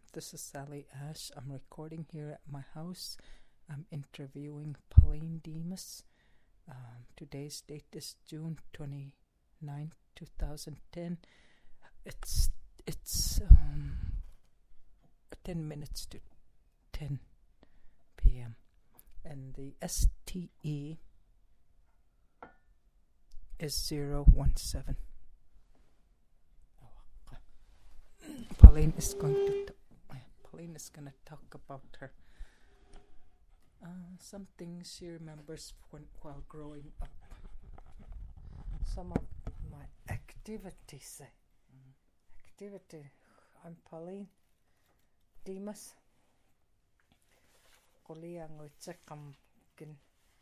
This is Sally Ash. I'm recording here at my house. I'm interviewing Pauline Demas. Today's date is June 29, 2010. It's 10 minutes to 10 p.m. and the STE is 017. Pauline is going to talk about her some things she remembers while growing up. Some of my activities. I'm Pauline Demas. Qolianguitseqqam kin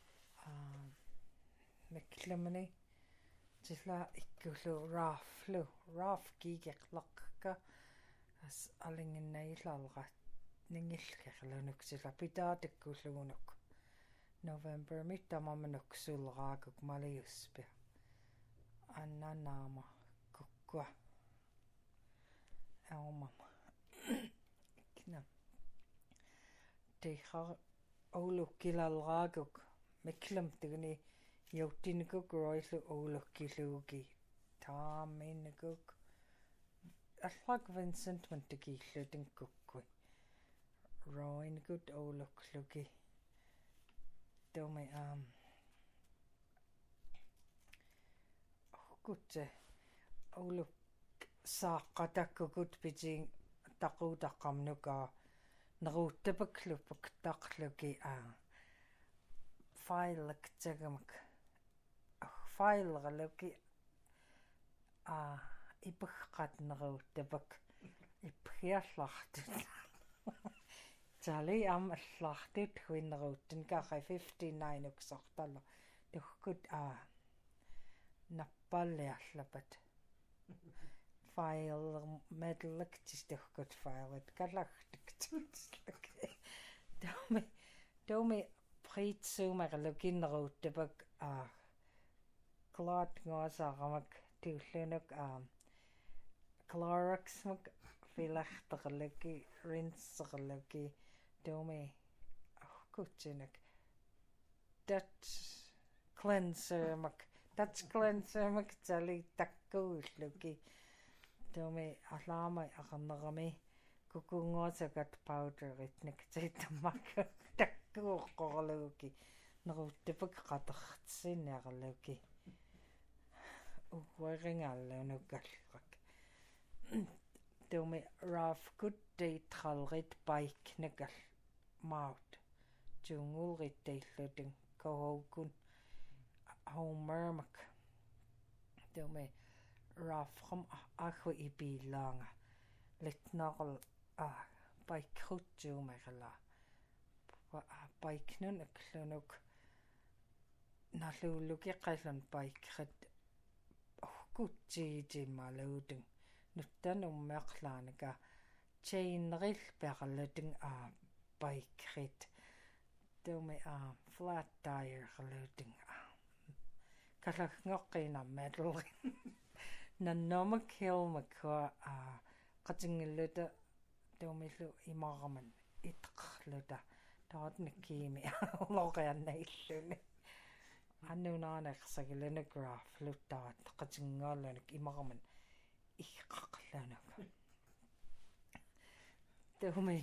miklamani tilla ikkulu raaf kiigeqlaqqa as alinginnailalrat ningillqerlunuk silla pitaatikkullugunuk November mittamamanuk sulraaguk maliuspia annanaama kukkua aumama kina tehar oulukkilalraaguk miklam tigni yautinukuk roilu oulukkiluugi taaminukuk allag Vincent mantikillutinkukku roin good ouluklugi tomi kutte ouluk saaqqatakkukut piting taqutaqamnuka neruuttapaklupuk taqlugi failaqtagamak failraluki ipeqqat neruuttapak ippiallartut tali allartut huinneruuttun kaaqai 59 uksartalla tuhkut nappalliarlapat file medalaktis tuhkut filet kallartuktut tomi pritsuumerlukinneruuttapak klaat ngoasaramak tuullunuk Cloroxmak filarterluki rinserluki tomi kutsunak Dutch cleansermak tali takkuulluki tomi alaama aqannerami kukunguasakat powderit niktitammak takkuuqqorluki neruuttapak qatertsinniarluki uweringallunukalrak tomi raaf good day tralrit bike nakal maut jungulrit teillutin kohokun homermak tomi raafram ahu ipilaanga litnaqal bike khutsuumerla bike nun aklunuk naluluki qallan bike khat kutsiitimaludun nuttanummeaqlaanika chainrillperlutin bike-rit tomi flat tire-lutin kalagngorqinammaluri nannomak hilmakua qatingilluta tomillu imaraman itqerluta taatnikkiimi loriannailluni annunaanaqsagiluna graph luttaat qatinngaallunik imaraman iqqaqlanuk tomi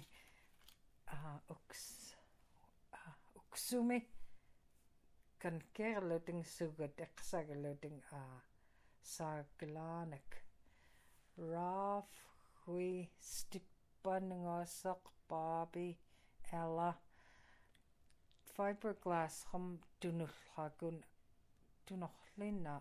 uksumi kan kerlutin sugat eqsagalutin saaglaanak raaf hui stippanngaassaq Barbie Ella fiberglass ham tunullrakun tunorlinna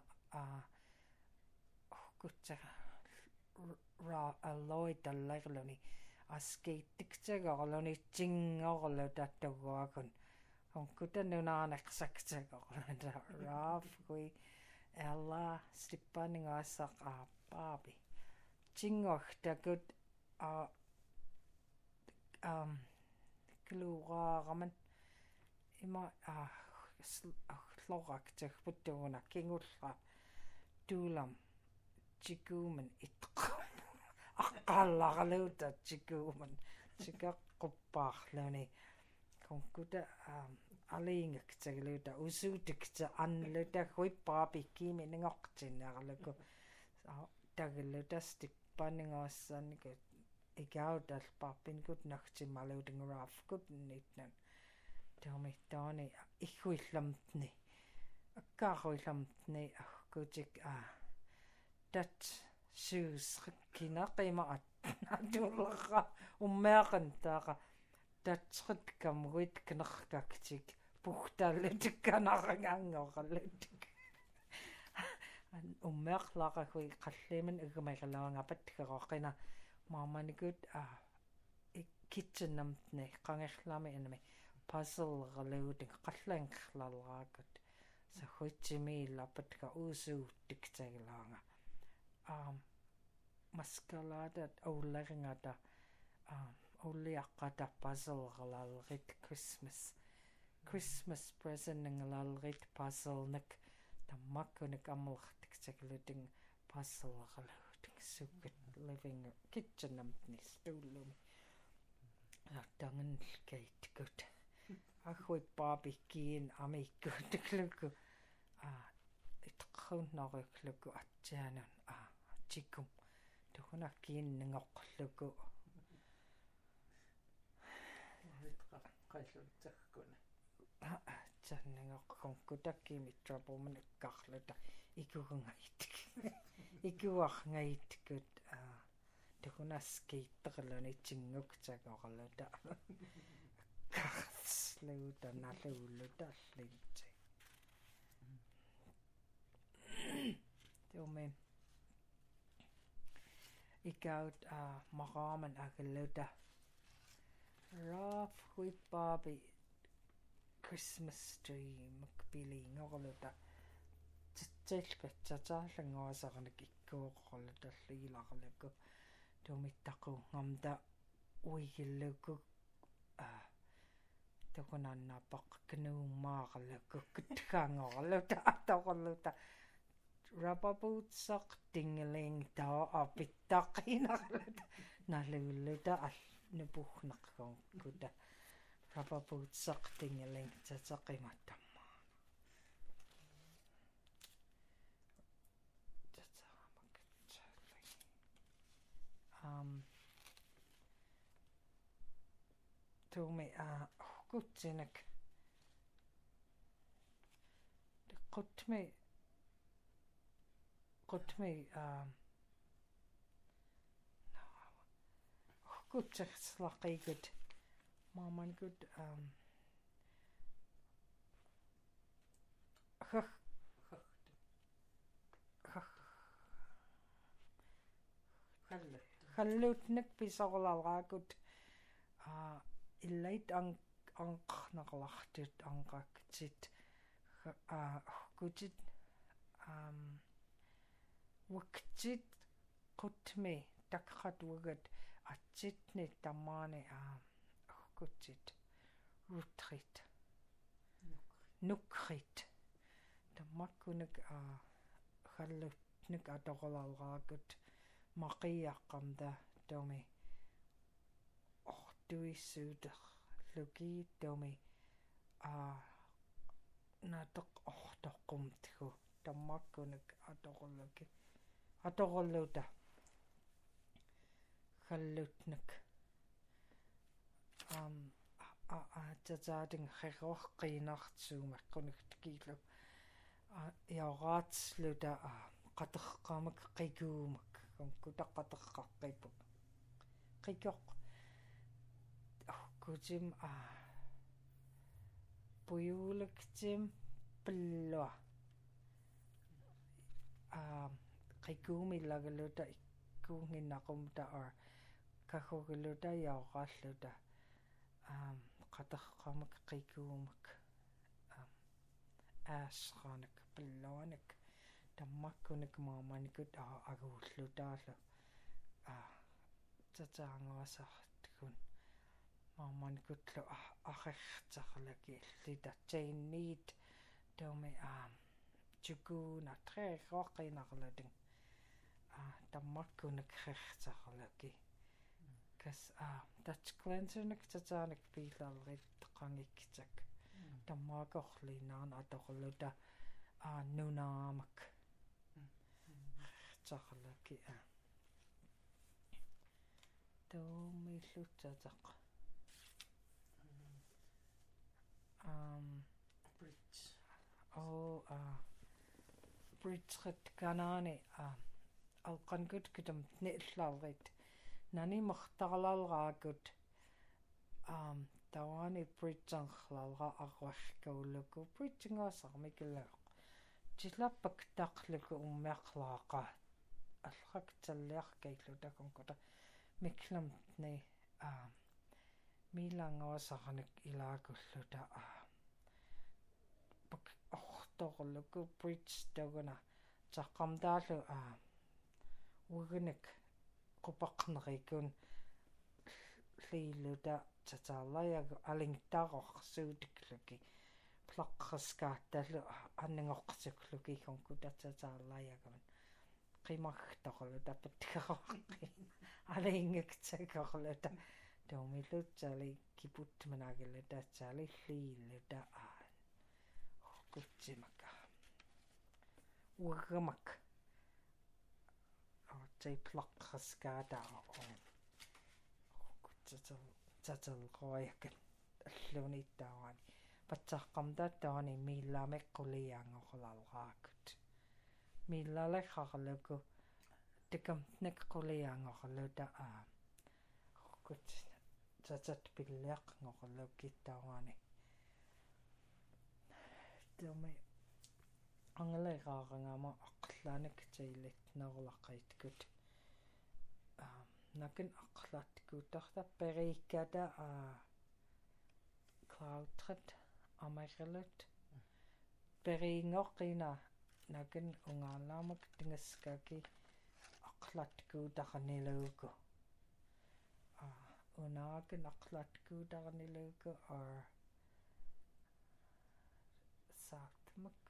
kutsa ra alloy tallerluni askeittiktagorluni tingorlu tattaguakun onkutanunaaneqsaktagorlu raaf kui Ella stippanngaassaq Barbie tingortakut kluuraaraman ima lloraqtagputtuuna kingullra tuulam chikuuman itqa aqqaallarluuta chikuuman тикаққуппаарлуни конкута алиингактагалута усуутикта анлута хуиппаапиккиими нингортиннаарлуку тагалутастик паннингаассааникут икауталпарпинкут нагтиммалуутингураавкут нитнан таами иггуилламтни аккааруилламтни аггутик тат shoes кинақима атуллерра уммеақан тааqa татсрит камгуит кинеркактик пухтааллутикканаарангаангоқаллутик уммеарлаарагуи қаллиман игмайгалаангапат кероқина мааманикут kitchenamtni qangерлами анами puzzle-ралуутик қаллаангерлалраакут сахуитсимиилларпатка уусууттиктагилаанга маскалаадат аулларингата уллиаққата puzzle-ралалрит Christmas present-нгалалрит puzzle-nak таммаккуник аммерлартиксагалутин puzzle-ралуутик суккат living kitchen-намтни стууллуми тангенлкайткут аггуиппаапиккиин амиккуутаклуку итеққуннаруклуку атсианун тиккум тухунаккииннингоққлуку qalluttarkuna таннингоққонку таккими трабуман иккарлута икугунгайттик икуарнгайттикут тухунаскииттерлуни тингуктагорлута карслута налууллута аллинти тёме икаут марааман агалута Raf huippapi Christmas tree makpiliingorluta titsilpatsatallanguasarnik ikkuoqorluta liilarluku tumittaqu ngamda uigilluku takunannaapaq knuummaarluku kutgaangorluta atoqorluta rubber bootsaq tingeling taa apittaqinarluta nalulluta nupuhnaqqukuta rubber bootsaq tingeling tatsaqimattamma tuumi kutsinak qutmi kutserslaqikut maamangut khallutnak pisorlaaraakut illait anqnaqlartut anqaktit kutit waktit qutmi taqqatuagat atitni tammaani kutit rutrit nukrit tammakkunak khallutnak atoqolaaraakut maqiaqqamda tomi ortuissuuter luki tomi nateq ortoqqumtgu tammakkunak atoqolluta khallutnak tataating qerorqiinartsuumaqqunuktikiillu yauraatluta qaterqamak qikuumak kutaqqateqqaqqipuk qikoq kutim puyuluktim pillua qikuumillagaluta ikkuunginnaqumta kahuguluta yauraalluta qaterqamak qikuumak aasraanak pilluanak tammakkunak maamanikut aguullutaallu tataanguasartkun maamanikutlu arertarlaki litatsainniit tomi chukuuna treeqoqqinarluting tammakkunak rertarlaki kas touch cleanser tatanik piilalrit qangiktak tammaaqorlinaan atoqluta nunaamak tarlaki toomillutataq bridge bridge kanaani alqankut kutam ni'llarit nani martarlalraakut tawani bridge-anrlalra arwarkaulluku bridge-ngaasarmikilaq tillappak taqluku ummiarlaaqa allrak talliarkaillutakungkuta miklamtni milangaasarnik ilaakulluta pak ortorluku bridge taguna taqqamtaallu ugunik qupaqnerikun liilluta tataallayagu alingtaarorsuutikluki plaqqaskaatallu anningortukluki konkuta tataallayagun qimartorluta pattigaroqqi aliingaktakorluta toomillutsali kiputmanagilluta tsali liilluta kutsimak ugamak tai plaqqaskaata tatalqoayakan alluniittaawani patsaqqamtattaani miillameqquliaangorlalraakut miillalerrarluku tikamtneqquliaangorluta kut tatat pilliaqngorlukittaawani tome angaleeraarangama aqlaanik tailit nerlaqaitkut nakin aqlatkuutarta perikkata cloudret amarillut periingoqqina nakin ungaalaamak tingaskaki aqlatkuutarniluuku unaakin aqlatkuutarniluuku saatmak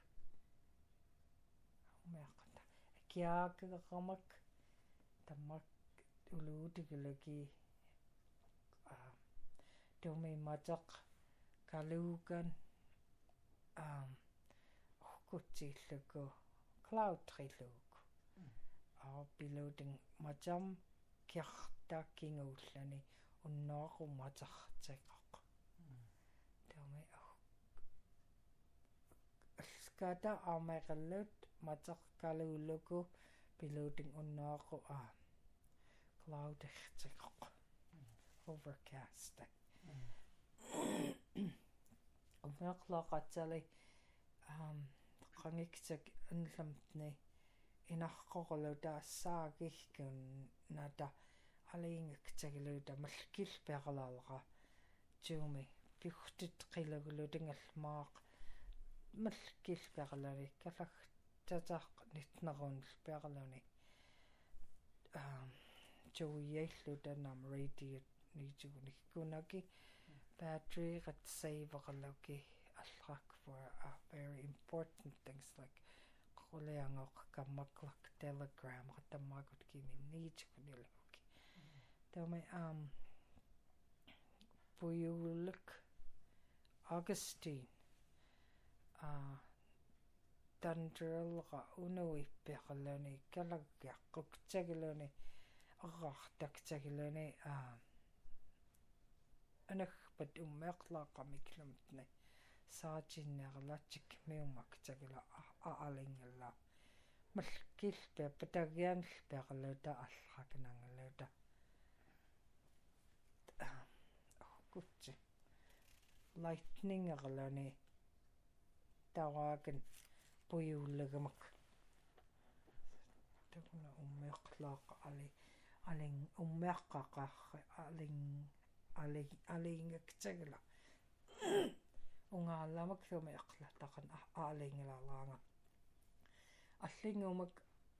umeaqta kiaaqeramak tammak uluutiglaki tomi mataq kaluukan orkutsiilluku cloud-rilluuku piluuting matam kiartaakkinguullani unnoaqummataqtiqaq tomi alskata ameqallut mataqkaluulluku piluuting unnoaqu cloud-irtiqaq overcast umeaqlaqatsali qangiksak anlamtni inaqqorluta saagihkun nata aliingaktagiluta malkilpiarlalra tuumi piurtit qilugulutingalmaaq malkilpiarlani kalagtataq nitnerunlpiarluni tuialluta nam radio nitugunikkunaki battery rat saverluki allrak for very important things like quliangoq kammaklak telegram qatammaakut kimi niitukunilluki tome puyulluk Augustine tandralqa unuippiqalluni kalaggiaqquktsagiluni arrartaktagiluni anagpat ummeaqlaaqamiklamtni saajinnerlatik miumaktagila aalingalla malkilpia patagianlpiarluta allrakanangaluta kutsi lightningerlani tawaakan puyuullagamak takuna ummeaqlaaqa aling ummeaqqaqarri aliingaktagila ungaallamak thumi aqlataqan aaliingilalaanga аллингумак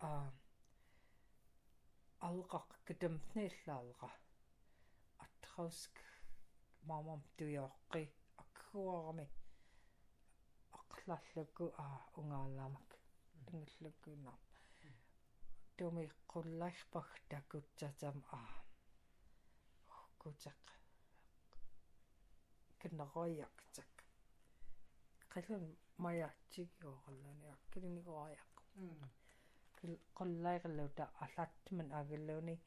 алqaq катамтниллаалqa атрауск маамам туйооqqi аккуарами aqlallukku ungaalamak tingullukkuunaa tumi qullairpag takutsatam kutaq kinneroiaqtak qallun mayaatsigioorluni akkilinigoariaq qollaiqilluta аллааттиман агиллуни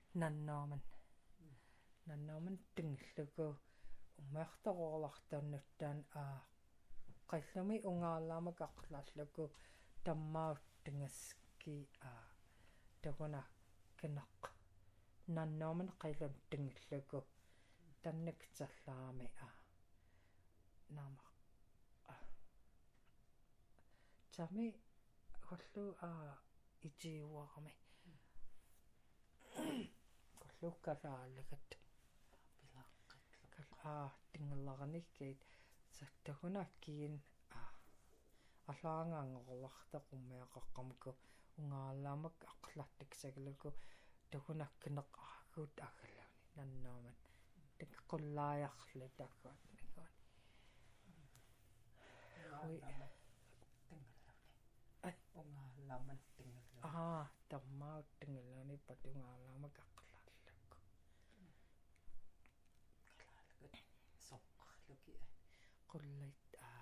наннорман тингиллугу уммаарторорлартарнуттаан qallumi ungaarlaama aqlaallugu tammaut tingaski taguna kineq наннорман qallun tingillugu tanniktallaami naama tami kollu itiuarami kollu kalaalligat tingellarnikkiit sattaguna аллаангаангорулартақуммиақаққамку унгаалаамак ақлаттиксагалуку тагунаккинеқ аагуут агаллауни наннаамат тикқуллааярлу таккуат никуат унгаалаамат тингаллауни таммаут тингаллауни патунгаалаамак ақлааллакку калаалагат соққарлуки qulлайт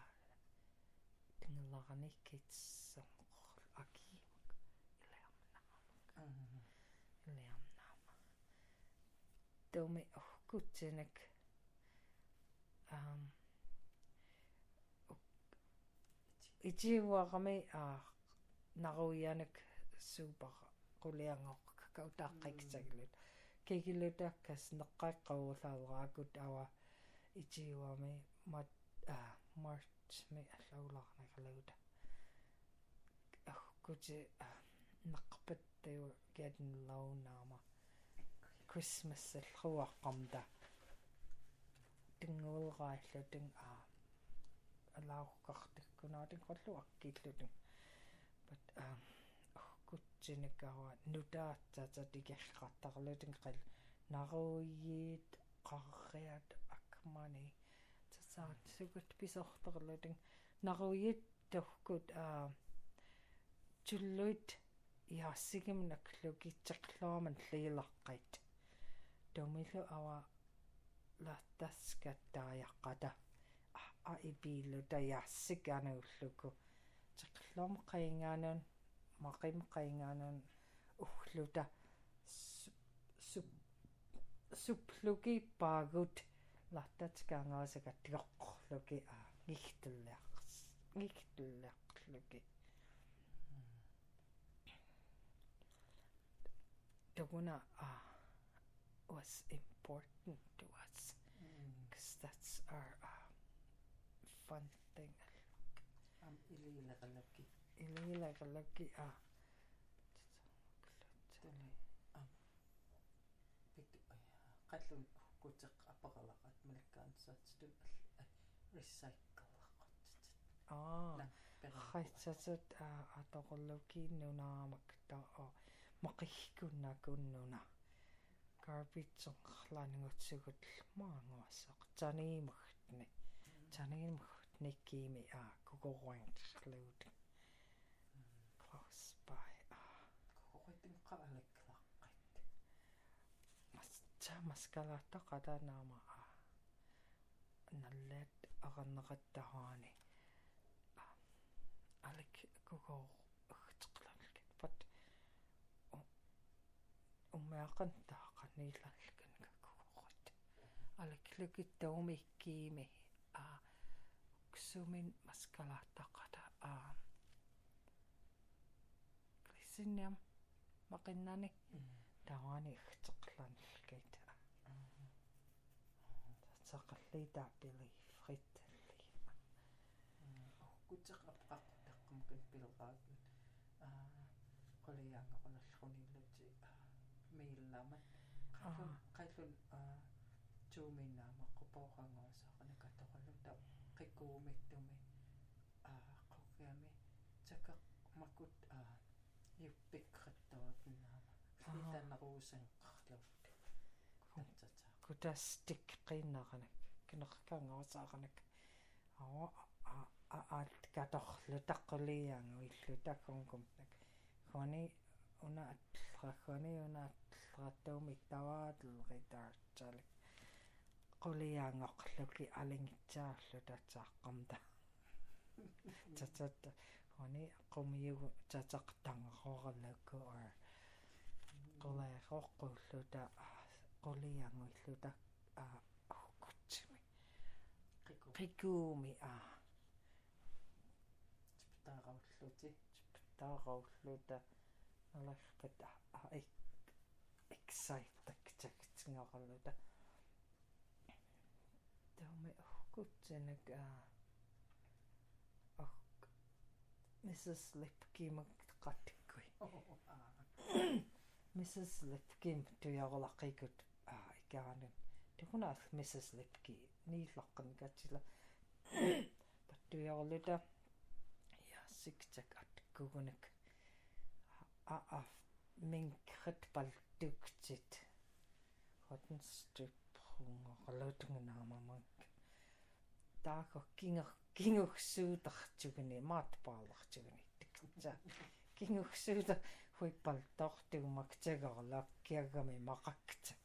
тингаллараниккитсоққор акиимак илиамнаама томи охкутсинак итиуарами наруянак супер qулиангоқ какаутааққиксаглут кигилутаккас неққайққауулаалраакут ава итиуами мат марч ми аллаулаарнагалута ахкути нақпаттаю гяднлаунаама Christmas аллуаққамта тингуулгааллутин алааққартиккунаатин қоллуақкиллутин but ахкутсиникава нутаатсата тигеррартарлутин қал наруйит қарриат акмани цаат сугут писортерлутин наруйит тохкут туллуит яассигимнаклугитсеқлуаман лиилаққит томилу ава латтаскаттааяққата ипииллута яассикаанууллуку теқлуам қаингаанун мақим қаингаанун уллута суплуги паагут латтатскаангаасага тиоққорлуги гихтэллеқлуги тагуна was important to us because that's our fun thing илилеқалакки qallu kutseq apaqalaqat malakkaansaatutun recycleaqat qaitsatut atoqullukiinnunaamak taa maqikkunnakunnuna garbage-erlaaningutsugut maanguassaq taniimugtnikkiimi kukoruangluut close by kukoruitin qalaklaqqat маскалааттақатаанаама наллаат араннеқаттаруани алик кукоо агтеқлалки пат уммеақантаақанилалкан кукоорат аликлукиттаумиккиими ксумин маскалааттақата крисиннам мақиннани таруани агтеқланилкайт сақаллиитааппили фриталли кутеқ аппақартаққумкат пилераакут қолиаангақаллуниллути миилламат qallun tuuminnaama qupoqanguasaqanakatoqalluta qikkууmittumi qukiami takaqmakut юппиккаттуатнаама итаннеруусанқарлавут кутастик қиннақанак кинеққангавасаақанак аат каторлутаққулиаангу иллутаккумкумнак хони унааттрахони унааттраттуумик таваатэлритаартсалик quliaangoqluki alingitsaarlu tatsaqqamta tatat honi qumiugu tataqtangeroraluku or quleeroqqulluta qulianguilluta ukkutsimi qikuumi taarulluta alarpat excited-taktingaruta taumi ukkutsinik Mrs. Lipkim qattikuy Mrs. Lipkim tujarulaqikut ikaanin tukunaas Mrs. Lipki niillaqqan katsila tujaruluta ja siktak atkugunik minkret paltuktit hotten stripprungerlutungenaamamang taako kingursuutartuguni maatpaalartuguni tiksa kingursuuta huippaltortugumaktagerlakkiagami maqaktak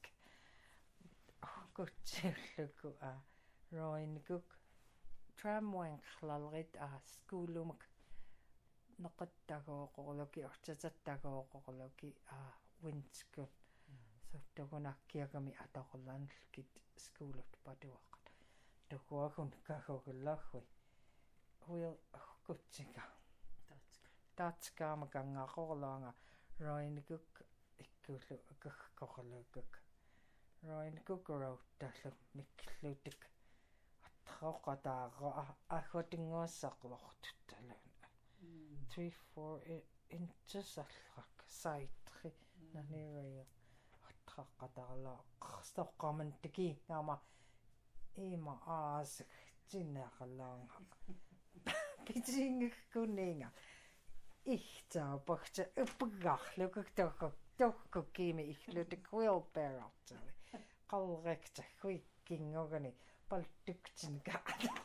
kutsiulluku roinkuk tramwainqlalrit skuulumak neqattagooqorluki ortatattagooqorluki winskun suttugunakkiagami atorlanlkit skuulut patuaqat tukuagun kahugullagui huil kutsika tatskaama kangaqorluanga roinkuk ikkullu akagqorlukuk roinkuk routallu miklutik atqoqataaro aggutinguassaqlortuttalun 3-4 inches allrak saitri nanirio atqaqqatarla qarstoqqamantiki ngama ima aasik tinneqalaanga pitsingikkuniinga ihtaapaqta uppegarlukuk tokkukkiimi ihlutik wheelbarrow-tali qalrekta huikkinngugani paltuktinka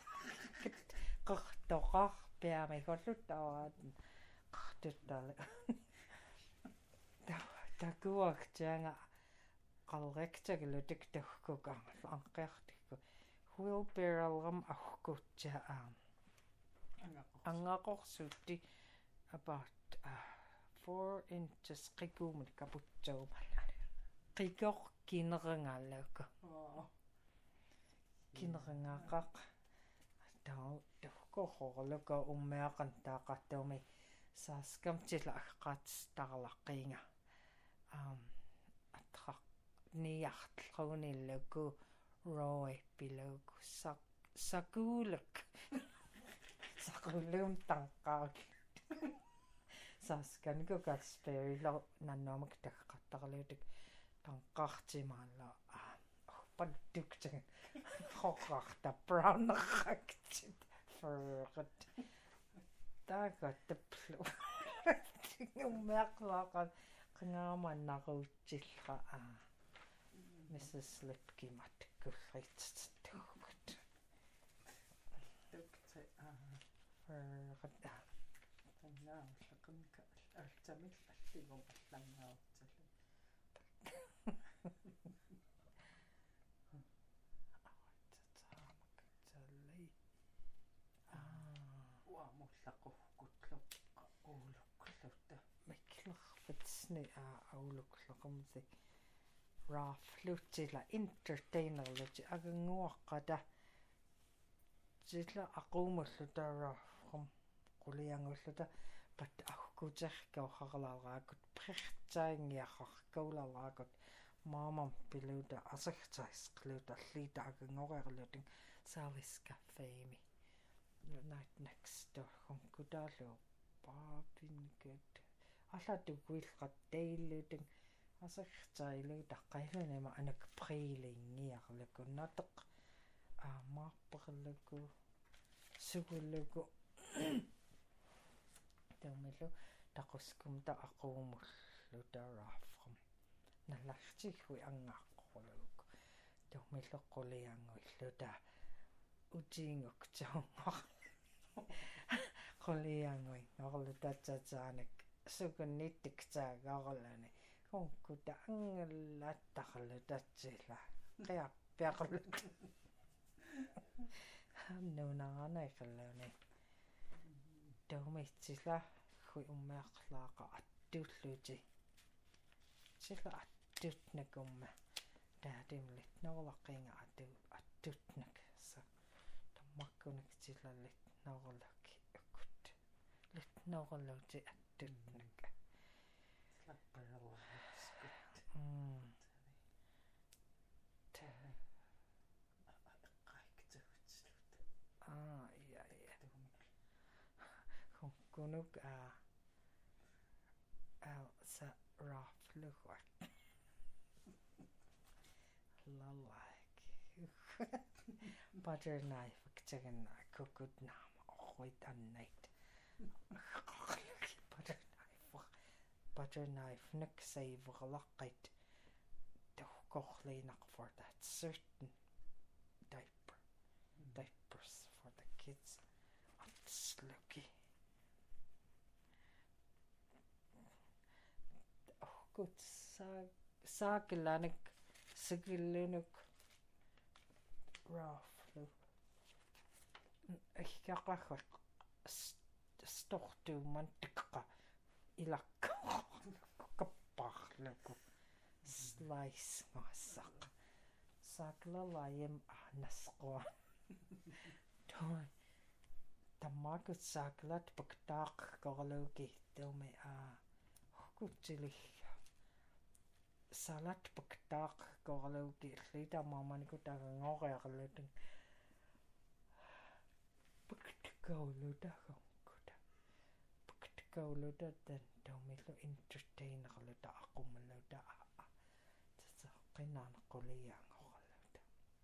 qartoqarpiami hollutawaat qartuttali takuartianga qalrektagilutik tuhkukaangal anqiartikku wheelbarrow-ram ahkutsaa angaqorsuutti about 4 inches qikuumut kaputsuumalla qikor kinerangaallauka kinerangaaqaq tau tuhkorluka ummeaqan taaqattumi saaskamtilla aqqaatstarlaqqiinga atraq niartlruunilluku roe piluku sakuuluk saqulluum tanqaak saaskanku kasperilo nannuamak taqqattarluutik tanqartimaalla paltuktin qorrarta brownerraktit ferret taagattaplu ummeaqlaaqan qingaamannarutillra Mrs. Lipkimat kullrittugut tukti ferret tannaallaqanka altsamil alligum allangaartallu uamullaqurkutluq uuluklutta miklerfitsni auluklaqumsi raaflutsila entertainerluti aganguaqqata silla aqumulluta raafqum quliangulluta pat ahkuterkauharlaaraakut pertsaingiarrarkaularlaakut maamam piluta asagtaisqluta alliita agangorerlutin Sally's Cafeemi night next door kutaallu paapingut allatukuilqattailutin asagtailuta qailunima anak prilingiarlukunnateq maapperluku sugulluku taumillu taquskumta aquumulluta raafqum nallartigui angaqqorluku taumillu qulianguilluta utiinguk taungor quliangui ngorlutatsatsaanik sukunnittik taagaarlani konkuta angallattarlu tatsilla piaqalut nuunarana iqalluni taumitsilla hui ummeaqlaaqa attulluti silla attutnakumma taadimlit noorlaqinga attutnak sa tammakkunik sillallit noorlaki ukut lit noorluti attutnak kunuk sa rafluak lalike butter knife chicken cooked nam oit annait butter knife nuk saverlaqit tohkorlinaq for that certain diapers for the kids slucky good saaglanik sigillunuk raflu ikkaqaqaq stortuuman tikqa ilakka kapparluku slice ngassaq saaglalayim nasqua toi tammakut saaglat paktaaq korluki tumi hukutsili salat paktaaq korluki llita mamaniku taqangoriarlutun paktikkauluta tan taumillu entertainerluta aqummalluta tatsaqqinaanaqquliyaangorluta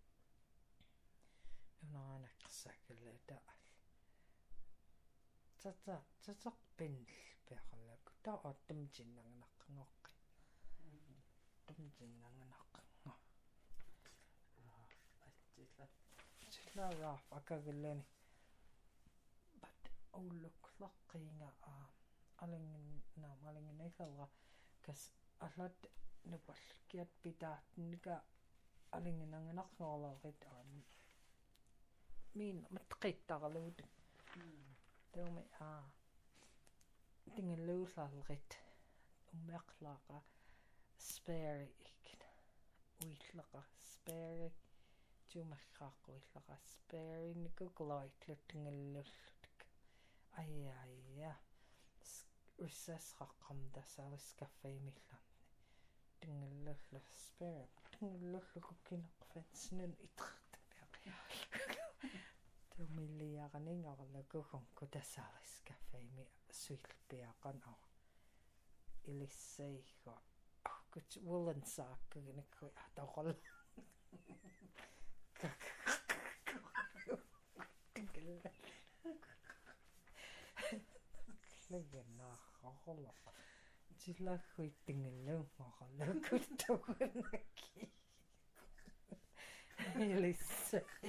nunaanaqsakilluta tatsaqpinl piaqallaku ta ottumjinnanganaqngorqi tumjinnanganaqnga silla raaf akagillani but ulluqlaqqiinga alinginaillerra kas allat nupalkiat pitaatnika alinginanganaqngorlerit miin matqittaqaluut taumi tingalluullarlerit ummeaqlaaqa spare ikkina uillaqa spare tuumarraaqquillaqa spare nikukloitlut tingallullutk ayya ussasraqqamtasariskaffeimillarni tingallulla spare tingallullukukkinaqfatsnun itrtapiaqi tuumilliaqaningarlakugun kutasaariskaffeimi suilpiaqan ilissaigo kut woolen saakkuginikku atoqol legennaarroq tillahuittingalluungorlukuttugunaki ilissai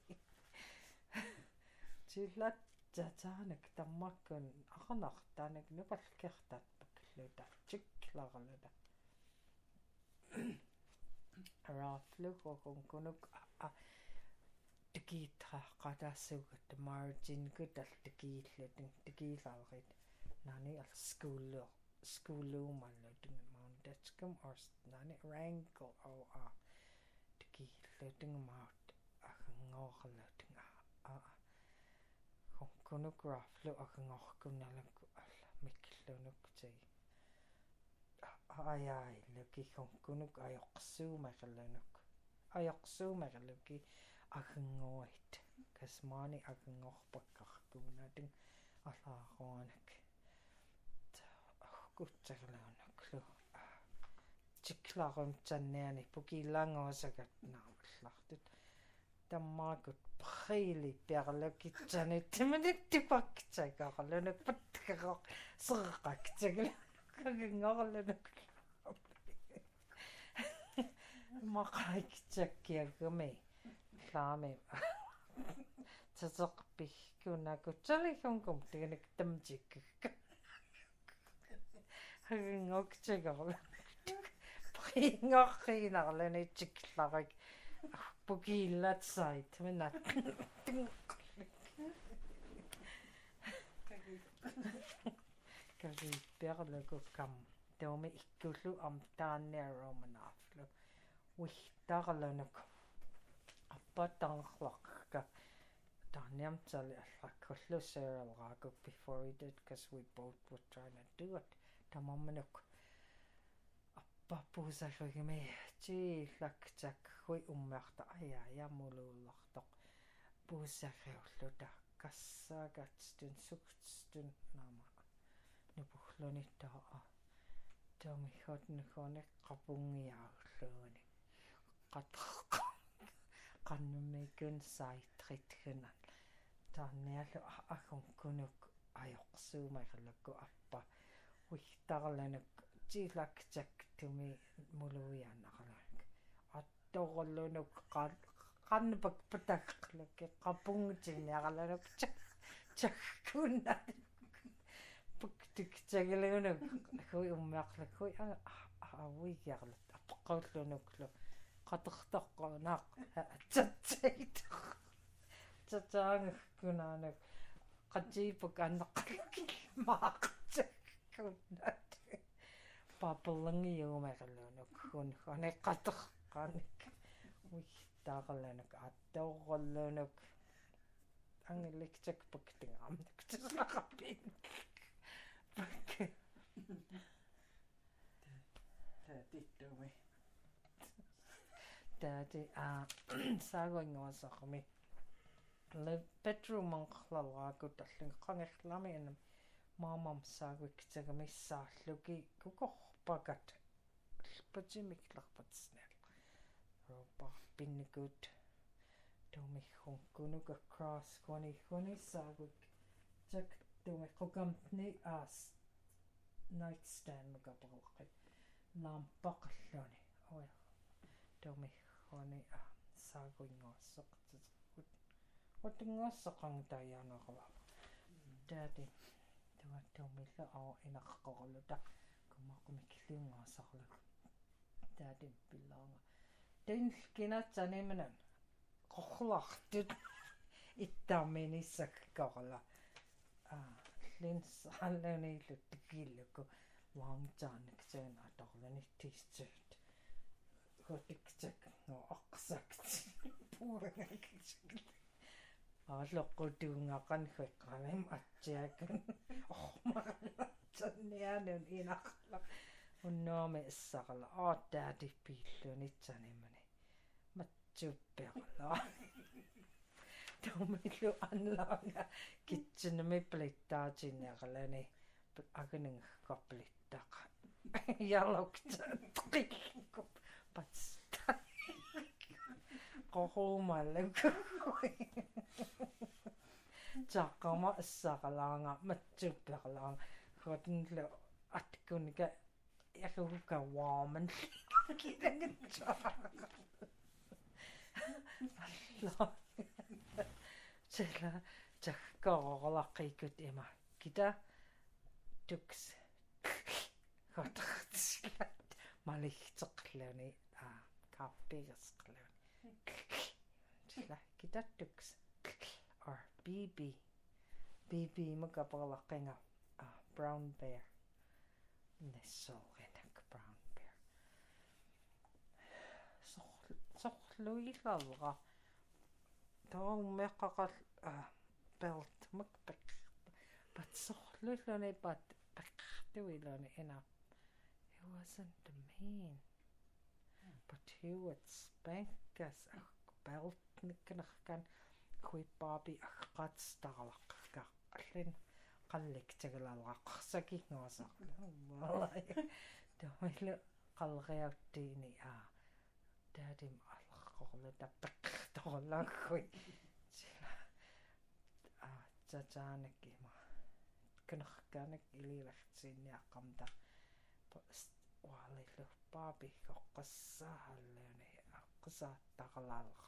tillat tataanak tammakkun aqanartaanak nupalkertatpakluta tiklarluta raafluqukun kunuk tikiitraqqataassugut margin kutal tikiillutun tikiilaalerit nani al schooluumallutun mountatkum or nani wrangle o tikiillutun maut aqangorlutun kunuk raaflu aqangorkunnalakku alla miklunuk ti ai luki kunuk ajoqsuumarilluki aqanguit kasmaani aqangorpakkarkuunatun allaaruanak kutserlaanaklu tiklarum tanniani pukilangosagat naamallartut tammaakut preili piarlukitsanit timanittipaktsagarlunuk patkaroq serqaktsagal aqangorlunuk maqaiktsakkiagumi laami tasoqpikkunakutsalihunkum tiganik tamjikkakka aqangoktsigarlu pringorriinarluni tiklarik Pukillat sait minä kasi perlagu kam tomi ikkullu am taanniaruumanaarlu wihtarlanuk appatanglaqqa taanniamtali allaqkullu seeralraakuk before he did because we both were trying to do it tamammanuk appapuusallugimi tiillaktak hui ummerta ajaajamuluullartoq puussarriulluta kassaagatstun suktstun naama nupullunittaa tomikhotnukhone qapungiaulluuni qannumikun saitritgunan taanniallu agunkunuk ajoqsuumarilakku appa wihtarlanuk tiillaktak tumi muluiannaqalak attorlunuk qanpak pataqqluk qapungutinniaqalanuk chakkunna puktiktagilunuk hui ummeaqlak hui awigiarlut appeqaullunuklu qatertarqaanaaq atsatsait tsataangakkunaanuk qatiipuk anneqqaluk maaqtakkunnat paapellangiuumeqallunuk hunne qaterqaanik wihtaarlanuk attorlunuk angilliktak paktingaamnak tsaqapin Tittumi. Daddy saagoingoasarmi le bedroom anqlarlaakut allun qangerlami anam maamam saaguiktagammissaalluki kukorpakat alpatimiklarpatsnal ropa pinnikut tomihhunkunuk across quani saaguik tak tomiqqukamtni aas nightstand mukaparlaqi laampaqalluni oya tomihhuni saaguingoassoqtiserput otingoassaqang taayaanaqala daddy tomilla ao inaqqorluta kumaqumikliungaasarlu daddy pillaanga tinkinatsaniminan qorlartut ittaaminissakkorla linsalluniillut tikilluku langtaaniksen atorluni t-shirt hotiksak no aqsakt puurangaksak аллоққутунгаққан хеққавим атсиакун ормаратсаннианун инақла уннуами иссақала ааттаати пиллунитсанимани матсуппеқала томиллу анлаанга китсинами плиттаатинниақалани агнingqarplittaqa ялоктаатқиллуку патста qorumalluku taqama issaqalaanga matsupperlaanga hotnlu atkunika yakuka waaman kidangatsa sela taqqororlaqiikut ima kita tuks hotartslat maligteqluni kappigersqluni sela kita tuks or BB mukaparlaqinga brown bear nissolginak brown bear sorluilalra toommeqqaqal belt mukpaq but sorlulluni but peqtuiluni ina he wasn't mean but he would spank us belt niknarkan kui Bobby aqqatstarlaqqa allin qalliktagalalraqarsakingoosa tomilu qalriauttiini taadim аллаққорлу таппеқторлааггуи сила татаанак има кэнеркаанак илилартиинниаққамта уалиллу Bobby қоққассааллуни аққисааттақалаалера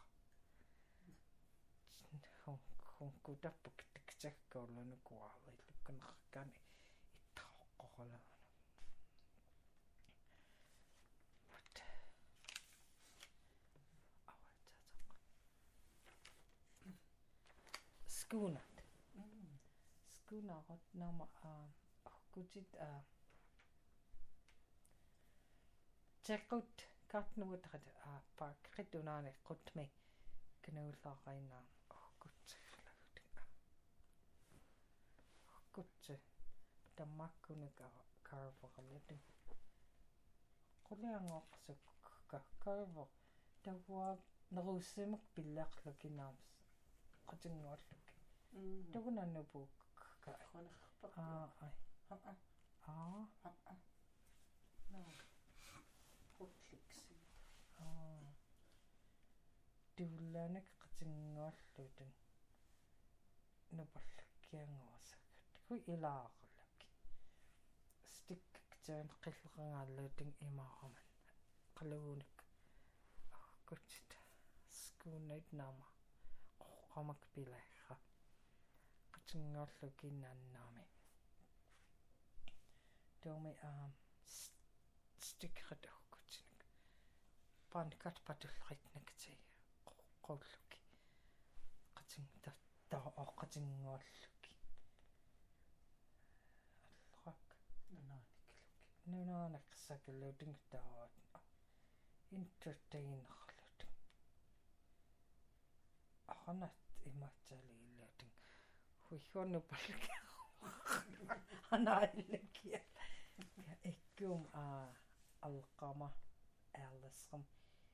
hunkutappuk tiksakkuulunukkuарлиллу кэнеркаани иттақоққорлу but skuunat skuunarut naama orkutit tequt kaatnuutaqat paakqit unaani qutmi kanuullaaqainaa orkutserlagut orkutse tammakkunik karvaqalatu quliangoqsuk karvo tawaa nerussimuk pilleqlukinaams qatingualluk tagunannupuk tuullaanak qatinguallutun nupallukkianguasakat ku ilaaqallak stikkaktaan qilleqangaallutun imaaruman qalugunik orkutsit skuunait naama qoqamak pileerra qatinguallukinnaannaami tuumi stikrat orkutsinik paankat patullritnakti qolluki qatingta oqqatingualluki allrak nunaaneqsakallutun taawat entertainerlut arnat imatsaliillatun huihuannupalka anaallakkia ikkum alqama aallasqam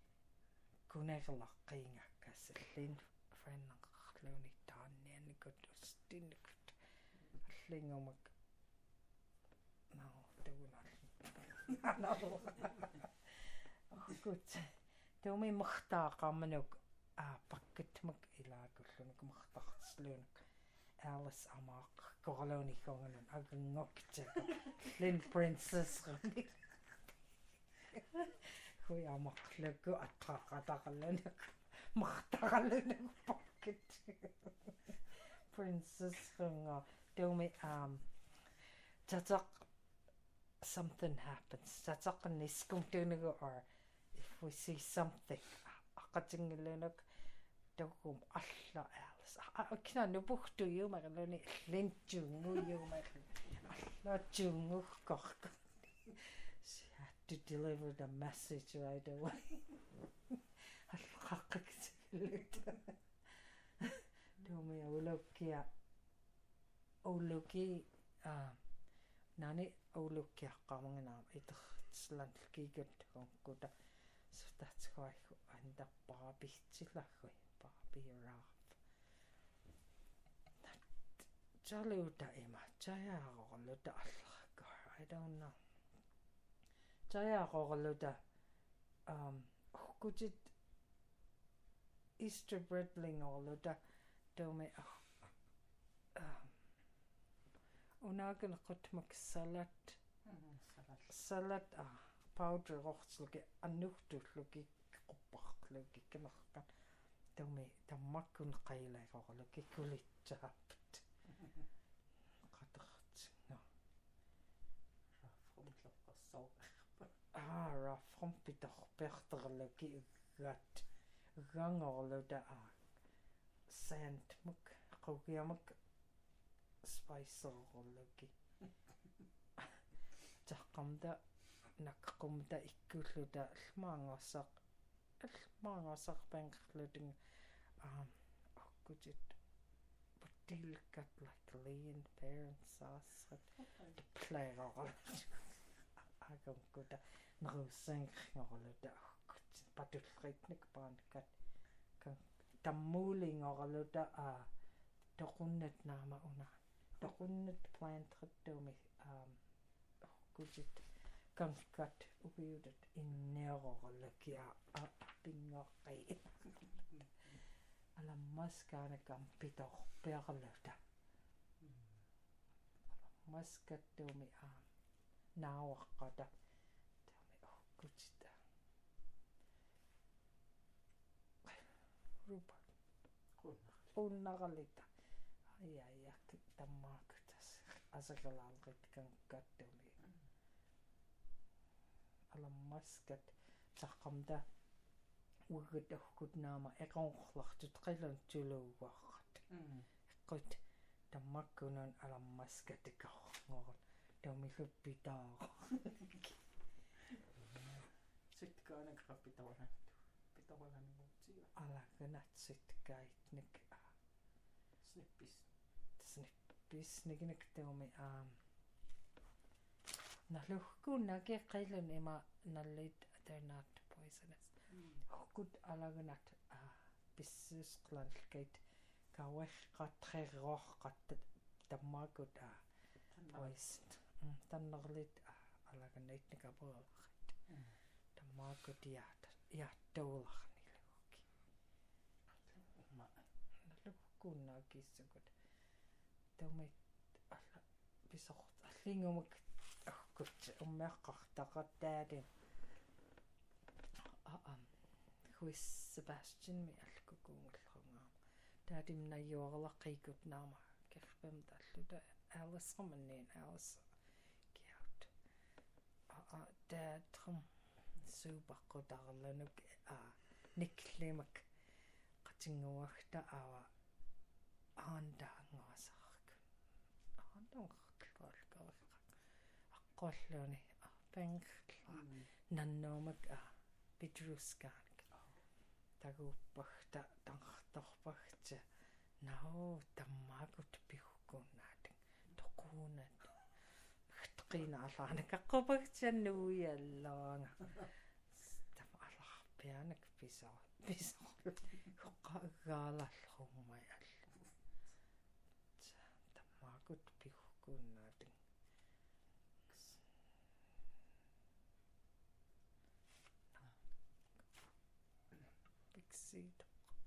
kunerlaqqingakkassallin friendnaqarluni taanniannikut ustinnikut allingumak orkut tuumi mertaaqarmanuk pakkatmak ilaakullunuk mertarslunuk Alice amaaq koralunikonganun agangokta lin princess hui amaqlaku atqaqataqallanuk mertarallunuk pakkat princess nga tuumi tataq something happens tataqanniskum tuunugu or if we see something aqatingillunuk tawkum alla Alice kina nupuktu yuumariluni linchunguyuumaril alla chunguqqorq she had to deliver the message right away allaqaqqaksillut tuumi uluki nani ulukkiaqqamanganaa itertslantkiigut onkuta sutatsuaiku anda paapitsillagui paapiraaf jaluuta ima jayaaqorluta allaqqa I don't know jayaaqorluta orkutit Easter breadlingorluta tuumi unaagenequtmak salat powder ortsluki annuhtuulluki qupparluki kanerqan tuumi tammakkun qailaqorluki kulitsaappat qatertsinga raffrum pitorperterluki uggat gangorluta sandmuk qugiamak spicerorluki taqqamta naqqumta ikkulluta almaangorsarpanqerlutung orkutit tilkat like lean parent sauce playeror agumkuta nerussangerluta orkut patullritnik paankat tammuulingorluta toqunnat naama una toqunnat plantrittuumi orkutit kankat upiutat inniororluki pingoqqi alammaskaanakam pitorpiarluta alammaskattuumi naawaqqata taami orkutit rupa unnaralita aiaiak tammaaktas asaqalaalrit kankattumi alammaskat taqqamta ugut orkut naama eqonqorlartut qilun tuluuguarrat qut tammakkunun alammaskatikarngorut taumilluppitaa sitkaanaqappitawalantu pitawalanguutia alaganatsit snippis niginek taumi naluhkunnaki qillun ima nallit they're not poisonous hukut alaganat pissusqlalkait kawalqatrirroqqat tammaakut poisoned tannerlit alagannaitnikapualarrit tammaakut yaattuularniluki naluhkunnaakissukut taumi alla pisort allingumuk akkut ummeaqqartaqattaatin huis Sebastian mi alkukuungullerungaama taatim najjuarlaqqiikut naama kerpam talluta Alice-ramaniin Alice kiaut taatrum suupaqqutaarlanuk niklimak qatinguagta awa aandaanguasarkun aandaanqartlualkaulqa aqqolluni penqla nannuumak pitruskaanik taguuppagta tanqartorpagta nao tammaakut pihukkunnaatin toquunat qinaalaanakaqqupagtannuialluanga tam alarpianak pisor hoqqaagaalallrummai allu tammaakut pihukkunnaatin piksiit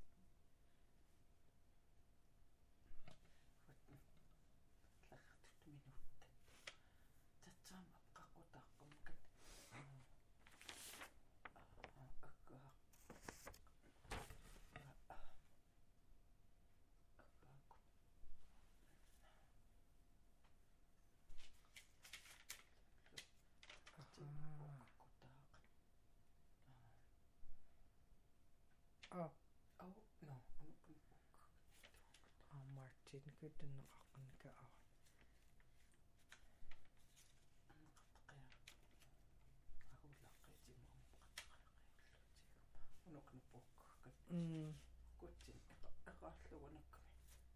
Martin kutunneqarqanka awa kutsin eqaallugunakkumi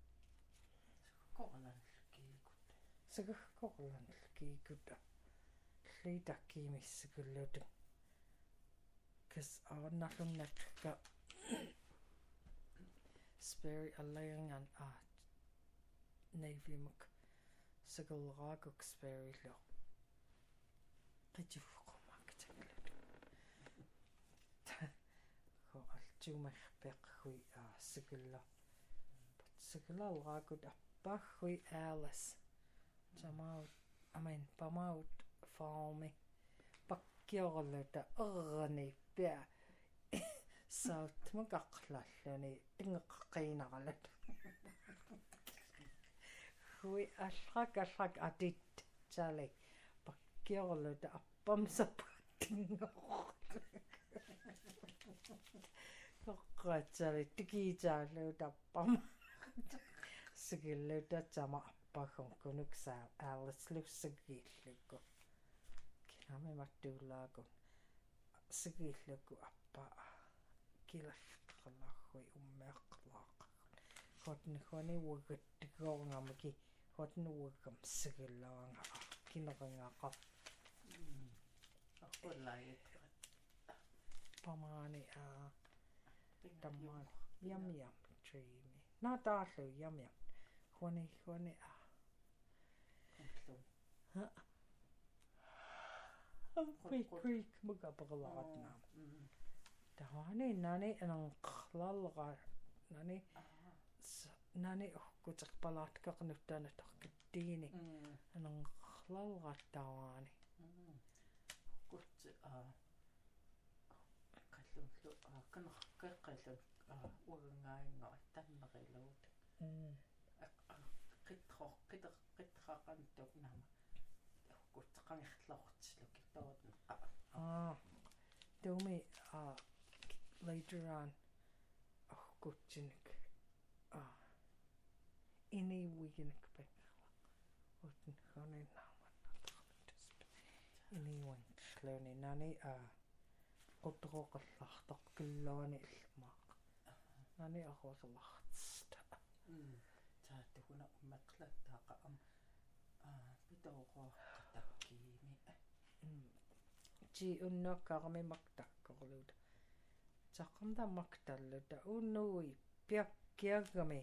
sagakkorlankiikut liitakkiimissugullutuk kas aannarlunnakka speri allayangan navimuk sagalraaguk sperillo qituffuqumaaktanglut ko altuumarpeqhui sigulla sigulalraagut appaghui Alice tamaut pamaut faumi pakkiorluta erni pia sautmaqaqlalluni tingeqqiinaralat hui allrak atit tali pakkiorluta appamsapattingeqquatali tikitaalluta appam sigilluta tama appagum kunuksaa Alice lussaggiillukku kinami mattuulaagun sigillukku appa kilartarlarhui ummeaqlaaqaq hotni uagattigoorngamaki hotni uagam sigillawanga kineringaaqa aqullaayat pamaani tammaan yum dreamy nataallu yum huani quick mugapaqlaratnaam tawani nani ananqlalqa nani ukkuteqpalaatqarnuttanataqkattiini ananqlalqattawaani kutsi qallullu kanerqeqqallun ugangainga tanneqiluut qittraqantuk nama ukkuteqangerlortsluk taatneqa Domi later on ukkutsinik iniuiginak pengala utun honin naaman atarmitasp iniuankluni nani qutruqallartoq killuani ilmaaq nani aqullartsta taatuhuna ummeqlattaaqa pitoruaqatakkiimi ji unnuakkaarmi maktakkorluuta taqamta maktalluta unnui piakkiagami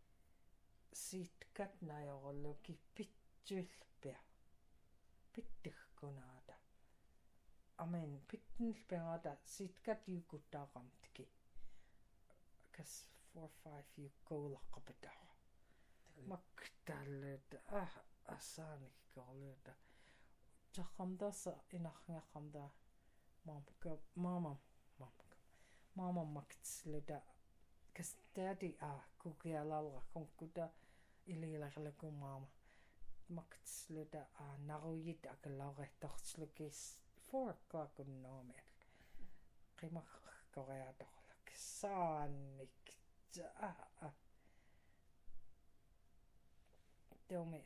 siitkatnajorulluki pitsuillpia pittugkunaata amen pitnilpiangata siitkatiukuttaaqamtiki kas 4-5 yukkuulaqqapataqa maktalluta asaanikkorluuta taqamtassa inarngaqqamta maamam maktluta kas taati kukialalraqkunkuta iliilarluku maama maktluta naruyit akalauritortlukis 4 o'clock unnoomil qimarkoriatorlak saannik tomi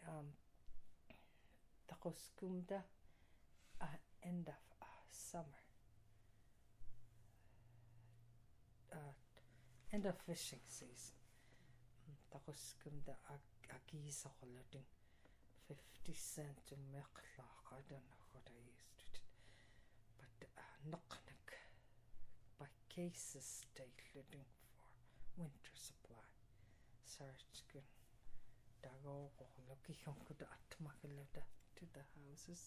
taquskumta end of summer end of fishing season taquskumta akiisorlutin 50 cent ummeqlaaqa I don't know what I used it but neqnak by cases they looking for winter supply searchgun dagoorlukikhunkuta atmakiluta to the houses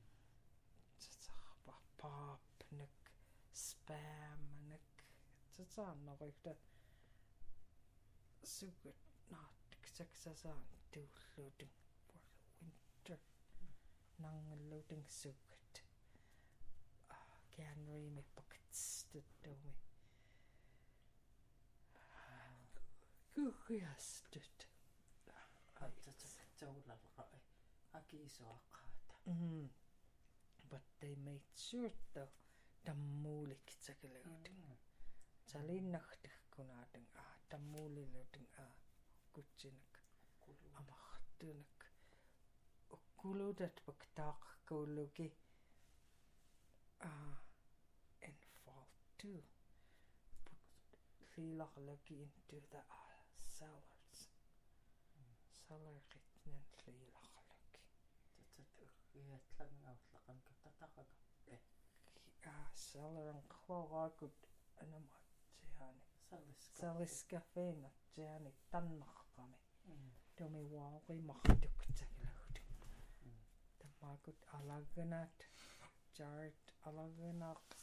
papnik spamnik tsaannerikta sugut naattiksaksasaан tuulluuting for the winter nangalluuting sugut January pakatstutumi kukiastut taullalqa'i akiisuaqqaata but they made sure though tammuuliktsakiluuting salinnartikkunaatang tammuuliluuting kutsinak amartunak ukkuluutat paktaaqkuulluki in fall too liilarluki into the cellars cellar-ritnan liilarluki tatatuiatlangautlaqankataqaqappi cellaran qluaraakut anamatiani salliskafiinatiani tannerqami tumi waarimartuktagilaguti tamaakut alagunat jart alagunaaqs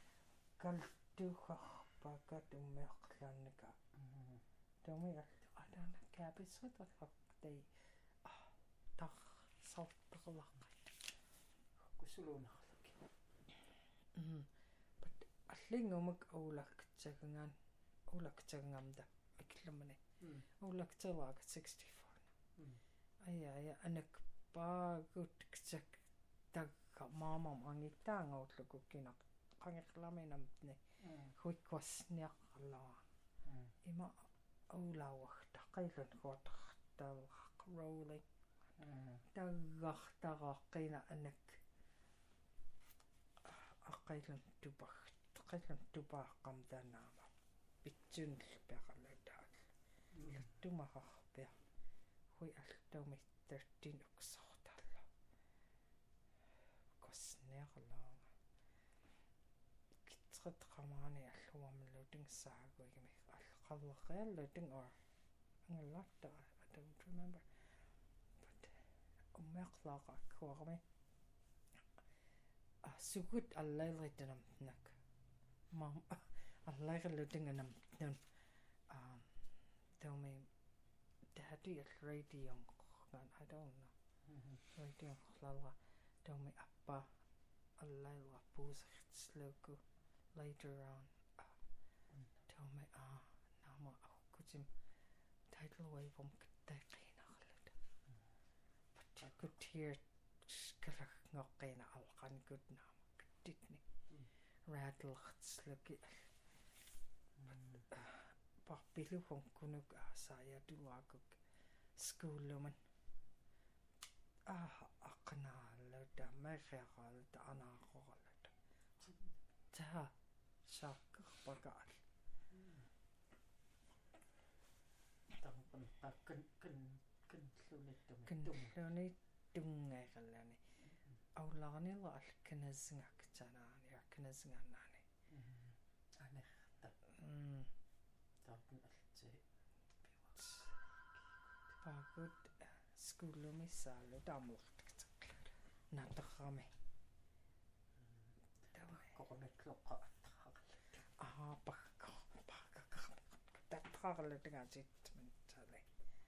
kaltuharpakat ummeqlannika tumi adana kapisutaqtei tar saltterlaqqat kusuluunarluki but allingumuk ulaktagangamta iklamani ulakterlaagat 64 aya anak paagut ksak tagga maamam angittaangaullukukkina qangerlaminamtni huikkuasniarlaa ima ulauartaqillun huatartalaq rolling taggartaraqqina anak aqillun tupaqqam tanaama pitsunilpiaqalutaal tumaqarpia hui alltumi 13 uksortalla kosniarlaa kitretqamaani alluamluuting saaguigimi allqalleqialluuting or angalatta I don't remember but ummeqlaaqaakkuarmi sugut allailritanamtnak maam allairlutinganamtnun tumi daddy radio I don't know radio lalla tumi appa allailra puusertsluku later on tumi nama kutim tidal wave kattaqiinarlut but you could hear skalagngaqqiina alqankut naama kattitni rattlertsluki parpiluhunkunuk saayatuaakuk skuuluman aqnaalluta meqeqaaluta anaaqorluta taa saakkerpakaal kenluni tungeqallani aularnila alkanasngaqtanaani akkanasngannaani anerta taapun alti paagut skuulumissaalu taamullertaqtaqlula naterrami qoqamekloqa tatrarlutagaasitmantale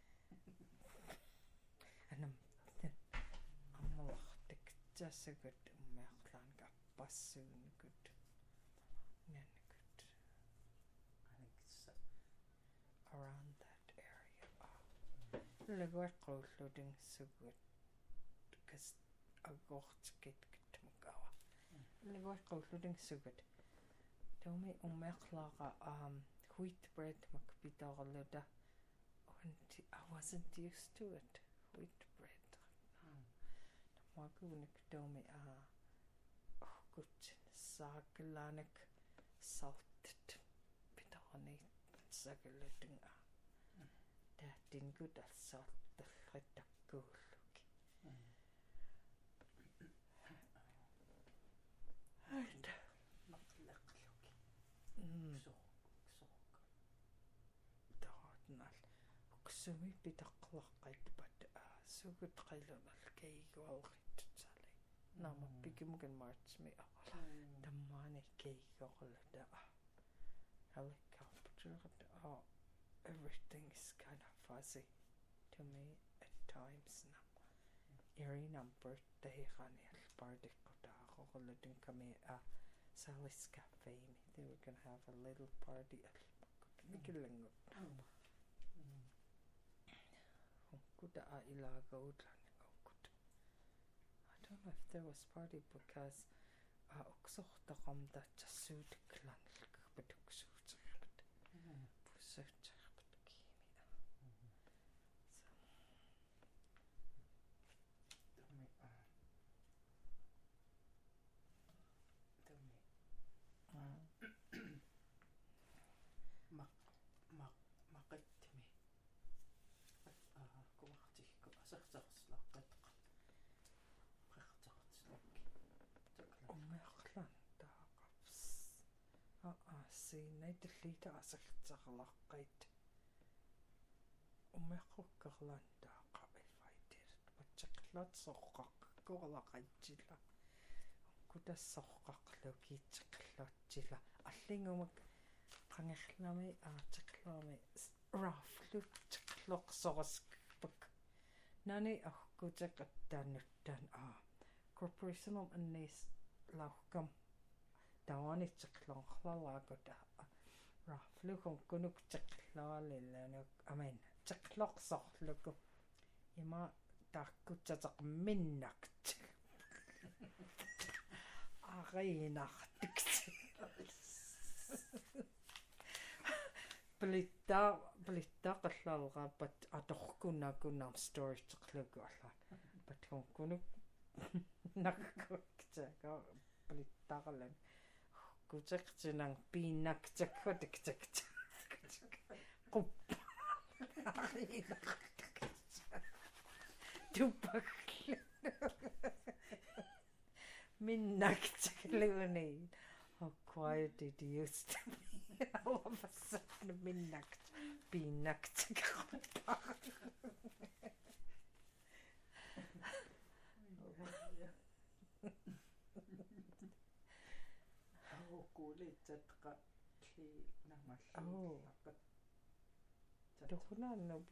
anam ammalartik tassakut ummeerlaan kappassuunukut nannukut anissa around that area lagueqqulluting sugut kas agortikit kitmukawa lagueqqulluting sugut taumi ummeerlaaqa wheat bread makpitarluta I wasn't used to it wheat bread magunik taumi kut saakilaanik saltit pitarani sagallutinga tahtinggut alsaartallattakkuulluki maqlaqluki taatnal uksumi pitaqlaqqait pat sugut qailunal keigualrittutali nama pikimukan martsmi tammaani keigorluta helicopter everything is kind of fuzzy to me at times now Irinam birthday qanial partyqutaaqorlutin kami Sally's Cafe they were gonna have a little party mikillangut kuta ilagautlan I don't know if there was party because uksortaqamta tassuutiklan patuksuuterpat pussuuterpat kiimi maqitmi kuartikku asartarslaqqatqa qertartslukki ummeerlan taaqaps siinaitalliita asartarlaqqait ummeerrukkerlan taaqa if I did matseqlatsorqaqqorlaqaitsilla kutassorqarlukiitseqlatsilla аллингумак qangerlami aatiqlaami raaflutteqloqsoraspak nani akkuteqattaannuttaan corporationum annis lauqqam tawanitseqlorlarlaakuta raaflukum kunukteqlaallillanuk amen teqlorsorluku ima taakkutsateqminnakt arinartikt blittaqallalraapat atorkunnakunnaam storyteqluku allaan patkunkunuk nakkuktaga blittaqalan kuteqtinang piinnaktakkutiktak qup tupaklu minnaktakluuni how quiet it used to be all of a sudden minnakt piinnaktakqupa kuulitsatqa li namalli laqqat tohunaannupu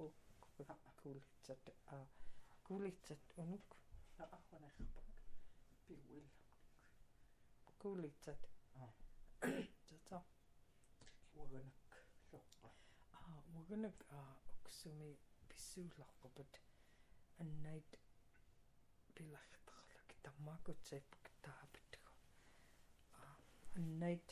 kuulitsat unuk arwanerpak piuil kuulitsat tata uaganak loqqa uaganak uksumi pissuullarqupat annait pilartarlak tammaakutsaippak taapattugu annait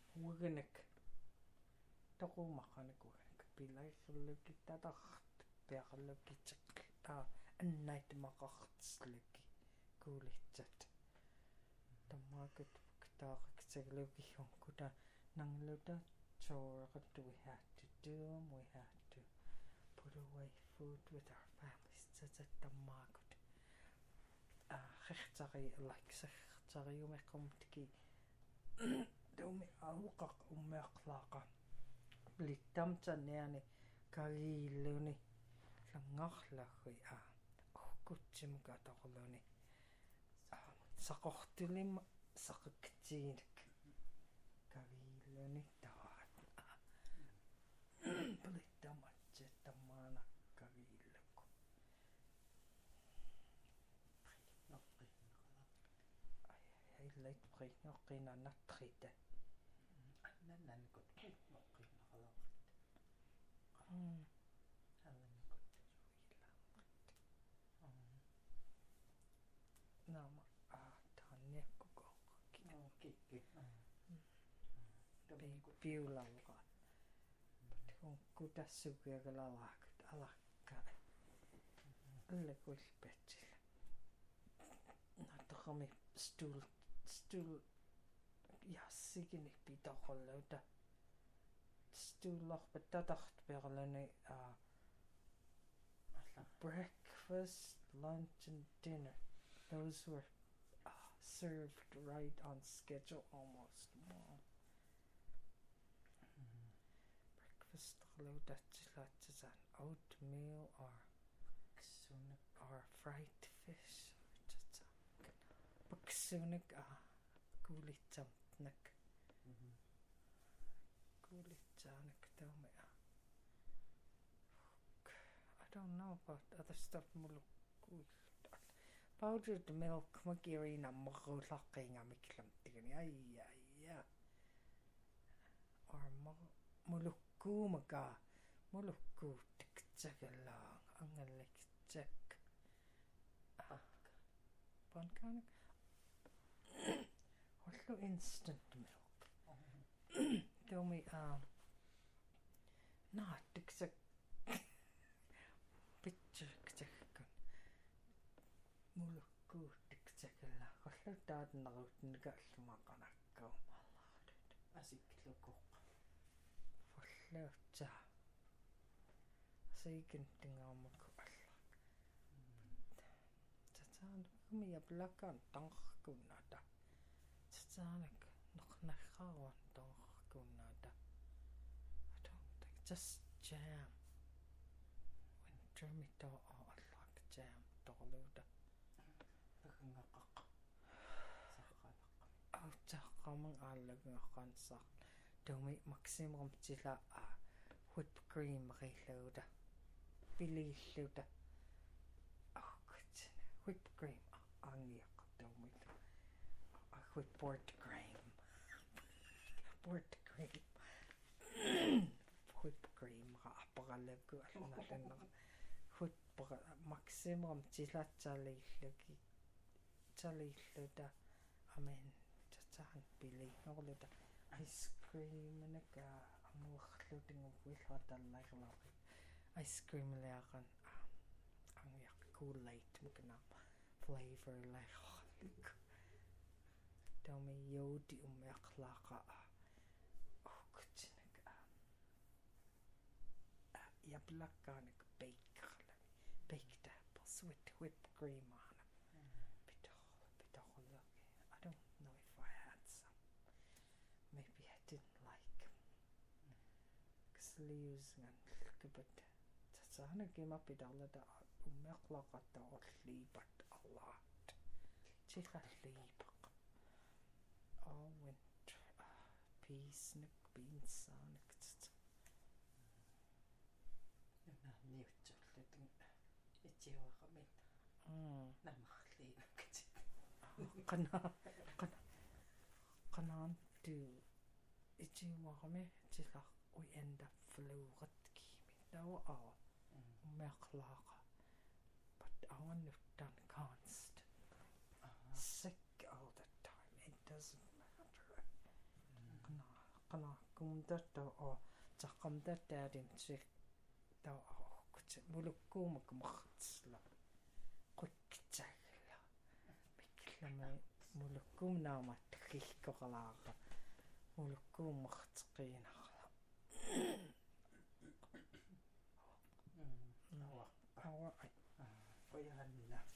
uaganak toqumaqanak uaganak pilairlukit tatart piaqallukitek annait maqartslaki kuulitsat tammaakut taaqaksaglukigun kuta nangluta chore what do we have to do we have to put away food with our families tammaakut xertari like xertariumeqqumtiki tumi auqaq ummeaqlaaqa littamtanniani kagiilluni langarlagui orkutsimka torluni saqortulimma saqaktiinak kagiilluni taat littammatsi tammaana kagiillakku ai leit pringoqqina nattrita nannankut pringoqqinaqalaqat naama taanniakkukoqqaki kikki piulalqa kutassukiagalalaakut alakka allakulpatsil natoqami stool jassigini pitoqolluta stoolorpat tatartpiarluni breakfast lunch and dinner those were served right on schedule almost breakfast lutatsilatsan oatmeal or fried fish baksunik kuulitsamtnak kuulitsaanak taumi I don't know about other stuff powdered milk magirina marulaqqingamiklamtigani ayya or mulukkuumaka mulukkuutiktsagalaang angalliktsak pankaanik wallu instant milk taumi naattiksak pitcherksakkun mulukkuutiktsagala wallu taatnerutnika allumaqanakkaumallaalut asiklukuq walluutsa asiikin tingaamaku allak tatsaanukumi yaplakan tanqarkunnata tatsaanak noqnarraaruan tanqarkunnata I don't think just jam wintermito allak jam torluuta pagngaqaq saqalaq autaqqamang aallagungaqqansaq tumi maximum tila whipped cream rilluuta pililluta whipped cream angiaq tumi whipped cream whipped cream apparalakku allanna maximum tilatsaliilluki talilluta amen tatsaan piliinnerluta ice cream naka amuerlutinguvillatallaiqlaqi ice cream liaqan angiaq Kool-Aid mukana flavor laiqorlik taumi yoodi ummeaqlaaqa okutinak yaplakkaanik baked apples with whipped cream on them pitoqulluki I don't know if I had some maybe I didn't like them sleeves but tatsaanakimappitarlata ummeaqlaqatta orliipat allaat tiqalliipaq all winter peasnik beansaanik nunarniutsurlutung itiuaqamit namarliinakati qanaantu itiuaqami tilaq we end up fluuratkiimi tawa ummeaqlaaqa but awannuttan constant sick all the time it doesn't matter qanaaqkumtatta o taqqamtattaatin sik tawa mulukkuumak martsla quikkitsagla miklami mulukkuunaamat takikkoqalaaqa mulukkuummarteqiinarla awa qoyanna